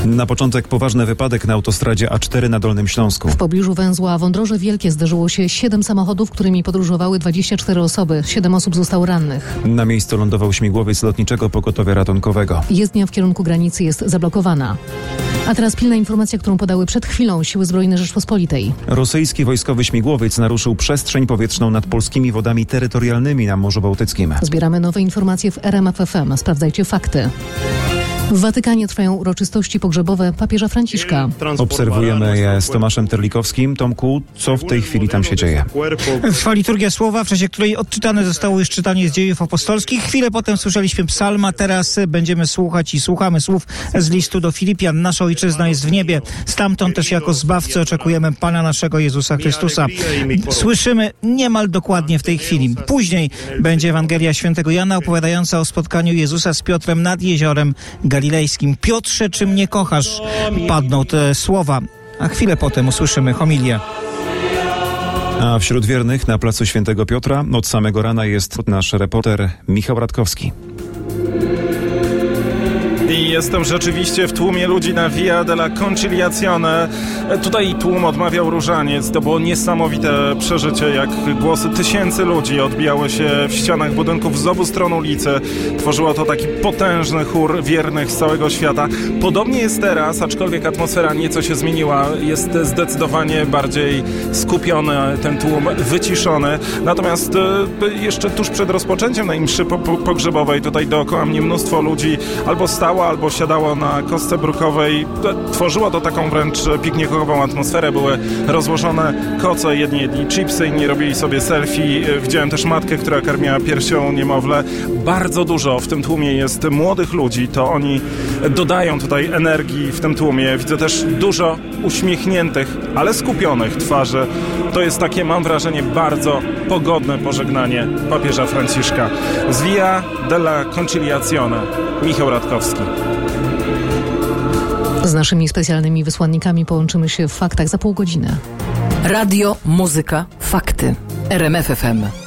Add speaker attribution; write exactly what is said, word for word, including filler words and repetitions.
Speaker 1: Na początek poważny wypadek na autostradzie A cztery na Dolnym Śląsku.
Speaker 2: W pobliżu węzła Wądroże Wielkie zderzyło się siedem samochodów, którymi podróżowały dwadzieścia cztery osoby. Siedem osób zostało rannych.
Speaker 1: Na miejscu lądował śmigłowiec lotniczego pogotowia ratunkowego.
Speaker 2: Jezdnia w kierunku granicy jest zablokowana. A teraz pilna informacja, którą podały przed chwilą Siły Zbrojne Rzeczpospolitej.
Speaker 1: Rosyjski wojskowy śmigłowiec naruszył przestrzeń powietrzną nad polskimi wodami terytorialnymi na Morzu Bałtyckim.
Speaker 2: Zbieramy nowe informacje w R M F F M. Sprawdzajcie fakty. W Watykanie trwają uroczystości pogrzebowe papieża Franciszka.
Speaker 1: Obserwujemy je z Tomaszem Terlikowskim. Tomku, co w tej chwili tam się dzieje?
Speaker 3: Trwa liturgia słowa, w czasie której odczytane zostało już czytanie z dziejów apostolskich. Chwilę potem słyszeliśmy psalma, teraz będziemy słuchać i słuchamy słów z listu do Filipian. Nasza Ojczyzna jest w niebie. Stamtąd też jako Zbawcy oczekujemy Pana naszego Jezusa Chrystusa. Słyszymy niemal dokładnie w tej chwili. Później będzie Ewangelia Świętego Jana opowiadająca o spotkaniu Jezusa z Piotrem nad jeziorem Galilejskim. Piotrze, czy mnie kochasz? Padną te słowa, a chwilę potem usłyszymy homilię.
Speaker 1: A wśród wiernych na placu Świętego Piotra od samego rana jest nasz reporter Michał Radkowski.
Speaker 4: I jestem rzeczywiście w tłumie ludzi na Via della Conciliazione. Tutaj tłum odmawiał różaniec. To było niesamowite przeżycie, jak głosy tysięcy ludzi odbijały się w ścianach budynków z obu stron ulicy. Tworzyło to taki potężny chór wiernych z całego świata. Podobnie jest teraz, aczkolwiek atmosfera nieco się zmieniła. Jest zdecydowanie bardziej skupiony ten tłum, wyciszony. Natomiast jeszcze tuż przed rozpoczęciem tej mszy pogrzebowej tutaj dookoła mnie mnóstwo ludzi albo stało, albo siadało na kostce brukowej. Tworzyło to taką wręcz piknikową atmosferę. Były rozłożone koce, jedni jedli chipsy, inni robili sobie selfie. Widziałem też matkę, która karmiła piersią niemowlę. Bardzo dużo w tym tłumie jest młodych ludzi. To oni dodają tutaj energii w tym tłumie. Widzę też dużo uśmiechniętych, ale skupionych twarzy. To jest takie, mam wrażenie, bardzo pogodne pożegnanie papieża Franciszka. Z Via della Conciliazione. Michał Radkowski.
Speaker 2: Z naszymi specjalnymi wysłannikami połączymy się w faktach za pół godziny.
Speaker 5: Radio, muzyka, fakty. R M F F M.